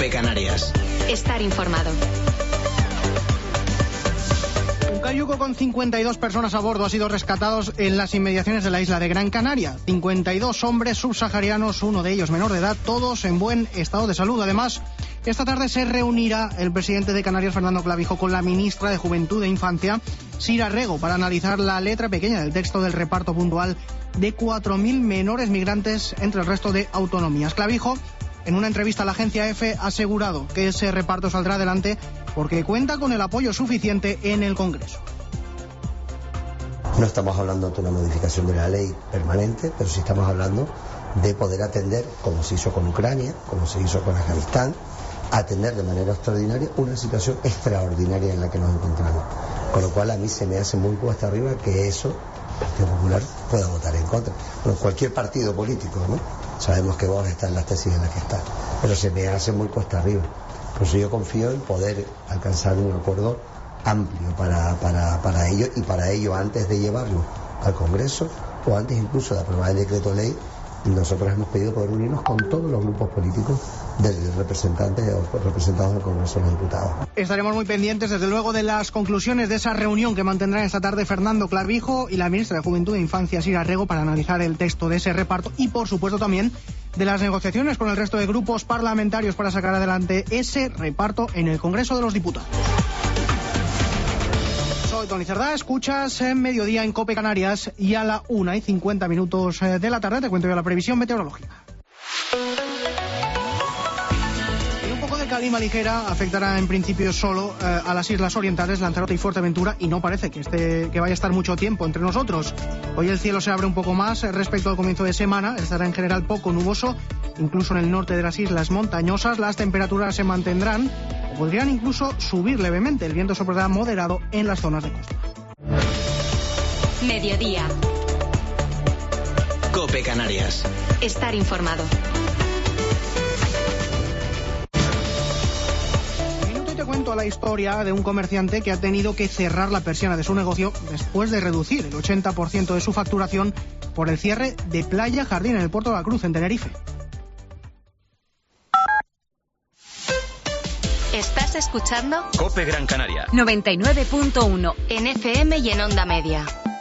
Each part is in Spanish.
COPE Canarias. Estar informado. Un cayuco con 52 personas a bordo ha sido rescatado en las inmediaciones de la isla de Gran Canaria. 52 hombres subsaharianos, uno de ellos menor de edad, todos en buen estado de salud. Además, esta tarde se reunirá el presidente de Canarias, Fernando Clavijo, con la ministra de Juventud e Infancia, Sira Rego, para analizar la letra pequeña del texto del reparto puntual de 4.000 menores migrantes entre el resto de autonomías. Clavijo, en una entrevista a la agencia EFE, ha asegurado que ese reparto saldrá adelante porque cuenta con el apoyo suficiente en el Congreso. No estamos hablando de una modificación de la ley permanente, pero sí estamos hablando de poder atender, como se hizo con Ucrania, como se hizo con Afganistán, atender de manera extraordinaria una situación extraordinaria en la que nos encontramos. Con lo cual a mí se me hace muy cuesta arriba que eso, el Partido Popular, pueda votar en contra. Bueno, cualquier partido político, ¿no? Sabemos que Vox está en las tesis en las que está, pero se me hace muy cuesta arriba. Por eso yo confío en poder alcanzar un acuerdo amplio para ello, y para ello, antes de llevarlo al Congreso o antes incluso de aprobar el decreto ley, nosotros hemos pedido poder unirnos con todos los grupos políticos representados del Congreso de los Diputados. Estaremos muy pendientes, desde luego, de las conclusiones de esa reunión que mantendrán esta tarde Fernando Clavijo y la ministra de Juventud e Infancia, Sira Rego, para analizar el texto de ese reparto y, por supuesto, también de las negociaciones con el resto de grupos parlamentarios para sacar adelante ese reparto en el Congreso de los Diputados. Soy Tony Cerdá, escuchas en Mediodía en COPE Canarias, y a la 1:50 de la tarde te cuento yo la previsión meteorológica. Calima ligera afectará en principio solo a las islas orientales, Lanzarote y Fuerteventura, y no parece que vaya a estar mucho tiempo entre nosotros. Hoy el cielo se abre un poco más respecto al comienzo de semana, estará en general poco nuboso, incluso en el norte de las islas montañosas. Las temperaturas se mantendrán o podrían incluso subir levemente. El viento soplará moderado en las zonas de costa. Mediodía. COPE Canarias. Estar informado. Te cuento la historia de un comerciante que ha tenido que cerrar la persiana de su negocio después de reducir el 80% de su facturación por el cierre de Playa Jardín en el Puerto de la Cruz, en Tenerife. ¿Estás escuchando? COPE Gran Canaria. 99.1 en FM y en onda media.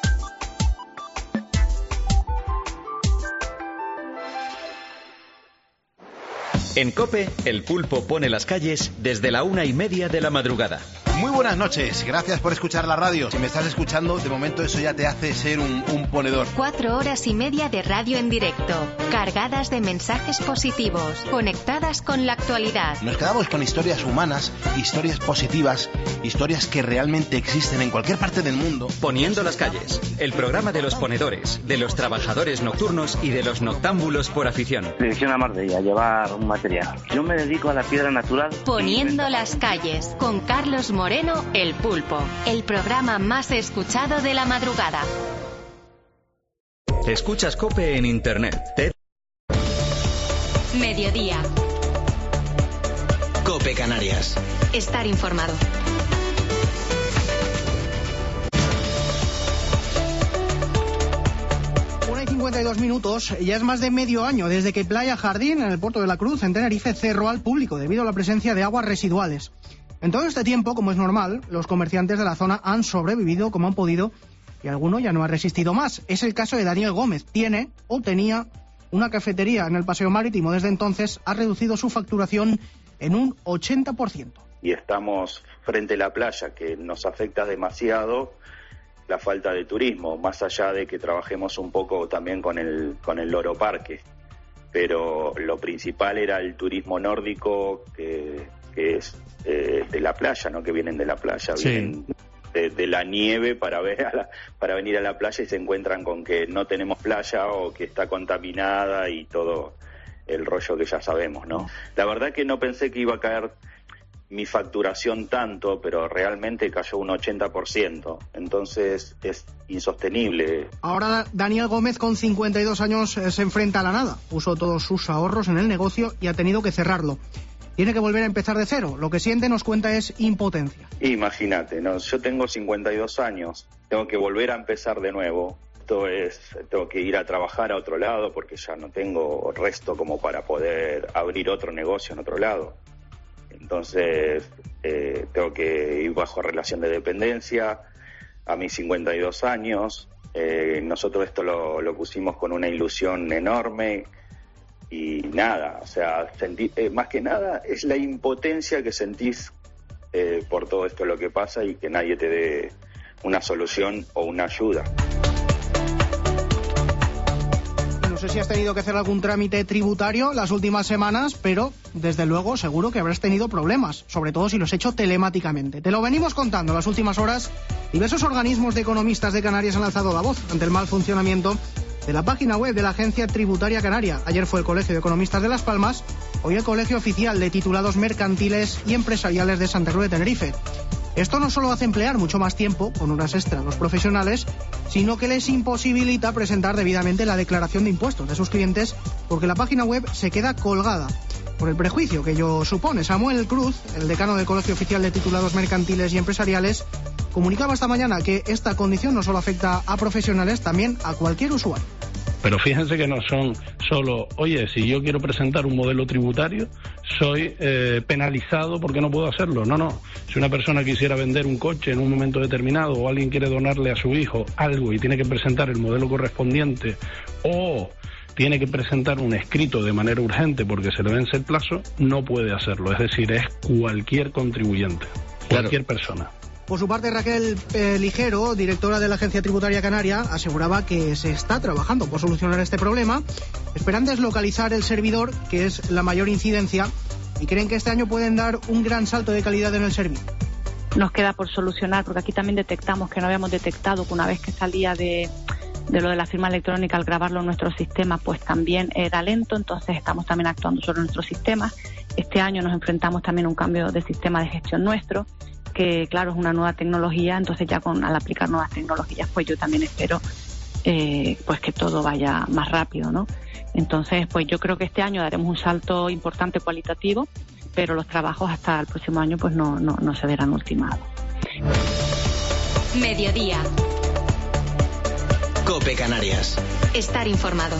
En COPE, el pulpo pone las calles desde la 1:30 de la madrugada. Muy buenas noches, gracias por escuchar la radio. Si me estás escuchando, de momento eso ya te hace ser un ponedor. 4 horas y media de radio en directo, cargadas de mensajes positivos, conectadas con la actualidad. Nos quedamos con historias humanas, historias positivas, historias que realmente existen en cualquier parte del mundo. Poniendo las calles, el programa de los ponedores, de los trabajadores nocturnos y de los noctámbulos por afición. Dirección a Marbella, llevar un material. Yo me dedico a la piedra natural. Poniendo las calles, con Carlos Moreno, El Pulpo, el programa más escuchado de la madrugada. Escuchas COPE en internet. Mediodía. COPE Canarias. Estar informado. Y 52 minutos, ya es más de medio año desde que Playa Jardín, en el Puerto de la Cruz, en Tenerife, cerró al público debido a la presencia de aguas residuales. En todo este tiempo, como es normal, los comerciantes de la zona han sobrevivido como han podido y alguno ya no ha resistido más. Es el caso de Daniel Gómez. Tiene o tenía una cafetería en el Paseo Marítimo. Desde entonces ha reducido su facturación en un 80%. Y estamos frente a la playa, que nos afecta demasiado la falta de turismo, más allá de que trabajemos un poco también con el Loro Parque. Pero lo principal era el turismo nórdico, que es de la playa, ¿no? Que vienen de la playa, sí. Vienen de la nieve para venir a la playa y se encuentran con que no tenemos playa o que está contaminada y todo el rollo que ya sabemos, ¿no? La verdad que no pensé que iba a caer mi facturación tanto, pero realmente cayó un 80%, entonces es insostenible. Ahora Daniel Gómez, con 52 años, se enfrenta a la nada. Puso todos sus ahorros en el negocio y ha tenido que cerrarlo. Tiene que volver a empezar de cero. Lo que siente, nos cuenta, es impotencia. Imagínate, ¿no? Yo tengo 52 años, tengo que volver a empezar de nuevo. Tengo que ir a trabajar a otro lado porque ya no tengo resto como para poder abrir otro negocio en otro lado. Entonces tengo que ir bajo relación de dependencia a mis 52 años. Nosotros esto lo pusimos con una ilusión enorme y nada, o sea, más que nada es la impotencia que sentís por todo esto lo que pasa y que nadie te dé una solución o una ayuda. No sé si has tenido que hacer algún trámite tributario las últimas semanas, pero desde luego seguro que habrás tenido problemas, sobre todo si los has hecho telemáticamente. Te lo venimos contando en las últimas horas. Diversos organismos de economistas de Canarias han alzado la voz ante el mal funcionamiento de la página web de la Agencia Tributaria Canaria. Ayer fue el Colegio de Economistas de Las Palmas, hoy el Colegio Oficial de Titulados Mercantiles y Empresariales de Santa Cruz de Tenerife. Esto no solo hace emplear mucho más tiempo, con horas extra, a los profesionales, sino que les imposibilita presentar debidamente la declaración de impuestos de sus clientes, porque la página web se queda colgada por el prejuicio que ello supone. Samuel Cruz, el decano del Colegio Oficial de Titulados Mercantiles y Empresariales, comunicaba esta mañana que esta condición no solo afecta a profesionales, también a cualquier usuario. Pero fíjense que no son solo, oye, si yo quiero presentar un modelo tributario, soy penalizado porque no puedo hacerlo. No. Si una persona quisiera vender un coche en un momento determinado o alguien quiere donarle a su hijo algo y tiene que presentar el modelo correspondiente o tiene que presentar un escrito de manera urgente porque se le vence el plazo, no puede hacerlo. Es decir, es cualquier contribuyente, cualquier persona. Por su parte, Raquel Ligero, directora de la Agencia Tributaria Canaria, aseguraba que se está trabajando por solucionar este problema. Esperan deslocalizar el servidor, que es la mayor incidencia, y creen que este año pueden dar un gran salto de calidad en el servicio. Nos queda por solucionar, porque aquí también detectamos que no habíamos detectado que una vez que salía de lo de la firma electrónica, al grabarlo en nuestro sistema, pues también era lento. Entonces estamos también actuando sobre nuestros sistemas. Este año nos enfrentamos también a un cambio de sistema de gestión nuestro, que claro, es una nueva tecnología. Entonces ya al aplicar nuevas tecnologías, pues yo también espero pues que todo vaya más rápido, ¿no? Entonces, pues yo creo que este año daremos un salto importante cualitativo, pero los trabajos hasta el próximo año pues no se verán ultimados. Mediodía. COPE Canarias. Estar informado.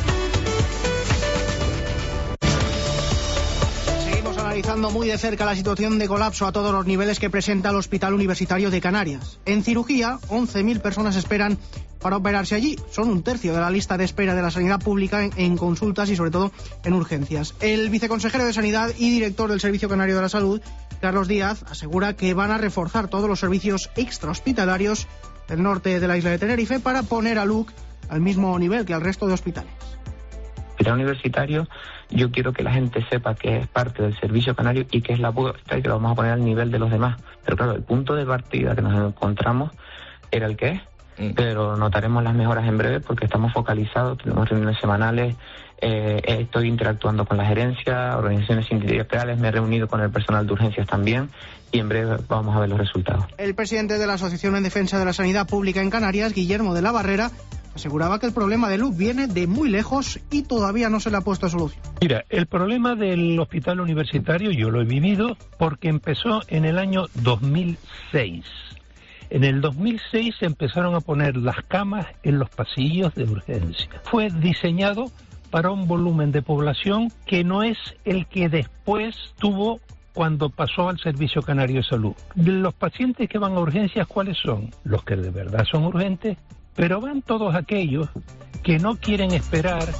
Analizando muy de cerca la situación de colapso a todos los niveles que presenta el Hospital Universitario de Canarias. En cirugía, 11.000 personas esperan para operarse allí. Son un tercio de la lista de espera de la sanidad pública en consultas y sobre todo en urgencias. El viceconsejero de Sanidad y director del Servicio Canario de la Salud, Carlos Díaz, asegura que van a reforzar todos los servicios extrahospitalarios del norte de la isla de Tenerife para poner a LUC al mismo nivel que al resto de hospitales. Hospital Universitario, yo quiero que la gente sepa que es parte del servicio canario y que es la apuesta y que lo vamos a poner al nivel de los demás. Pero claro, el punto de partida que nos encontramos era el que es, pero notaremos las mejoras en breve porque estamos focalizados, tenemos reuniones semanales, estoy interactuando con la gerencia, organizaciones sindicales, me he reunido con el personal de urgencias también y en breve vamos a ver los resultados. El presidente de la Asociación en Defensa de la Sanidad Pública en Canarias, Guillermo de la Barrera, aseguraba que el problema de LUC viene de muy lejos y todavía no se le ha puesto solución. Mira, el problema del hospital universitario yo lo he vivido porque empezó en el año 2006. En el 2006 se empezaron a poner las camas en los pasillos de urgencia. Fue diseñado para un volumen de población que no es el que después tuvo cuando pasó al Servicio Canario de Salud. Los pacientes que van a urgencias, ¿cuáles son? Los que de verdad son urgentes, pero van todos aquellos que no quieren esperar.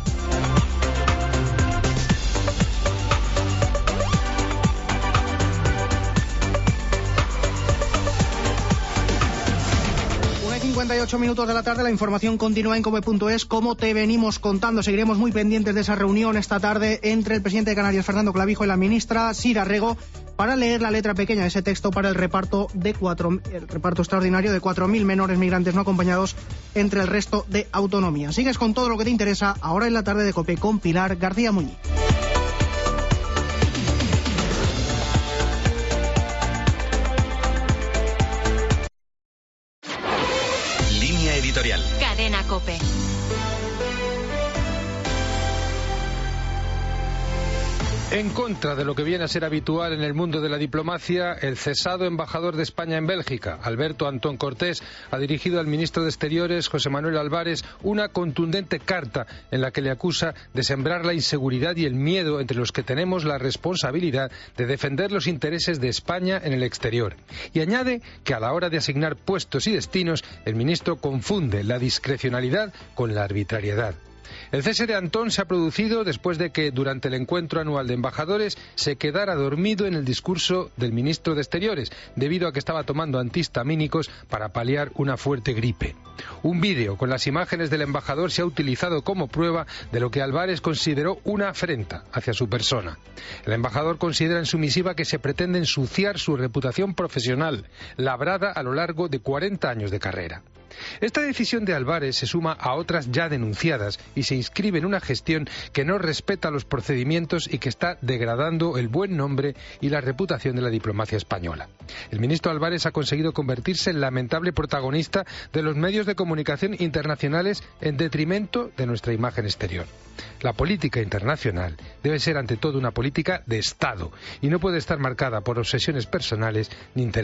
Una 58 minutos de la tarde, la información continúa en COPE.es. Como te venimos contando, seguiremos muy pendientes de esa reunión esta tarde entre el presidente de Canarias, Fernando Clavijo, y la ministra Sira Rego, para leer la letra pequeña de ese texto para el reparto extraordinario de 4.000 menores migrantes no acompañados entre el resto de autonomías. Sigues con todo lo que te interesa ahora en la tarde de COPE con Pilar García Muñiz. Línea editorial. Cadena COPE. En contra de lo que viene a ser habitual en el mundo de la diplomacia, el cesado embajador de España en Bélgica, Alberto Antón Cortés, ha dirigido al ministro de Exteriores, José Manuel Álvarez, una contundente carta en la que le acusa de sembrar la inseguridad y el miedo entre los que tenemos la responsabilidad de defender los intereses de España en el exterior. Y añade que a la hora de asignar puestos y destinos, el ministro confunde la discrecionalidad con la arbitrariedad. El cese de Antón se ha producido después de que, durante el encuentro anual de embajadores, se quedara dormido en el discurso del ministro de Exteriores, debido a que estaba tomando antihistamínicos para paliar una fuerte gripe. Un vídeo con las imágenes del embajador se ha utilizado como prueba de lo que Álvarez consideró una afrenta hacia su persona. El embajador considera en su misiva que se pretende ensuciar su reputación profesional, labrada a lo largo de 40 años de carrera. Esta decisión de Álvarez se suma a otras ya denunciadas y se inscribe en una gestión que no respeta los procedimientos y que está degradando el buen nombre y la reputación de la diplomacia española. El ministro Álvarez ha conseguido convertirse en lamentable protagonista de los medios de comunicación internacionales en detrimento de nuestra imagen exterior. La política internacional debe ser ante todo una política de Estado y no puede estar marcada por obsesiones personales ni intereses.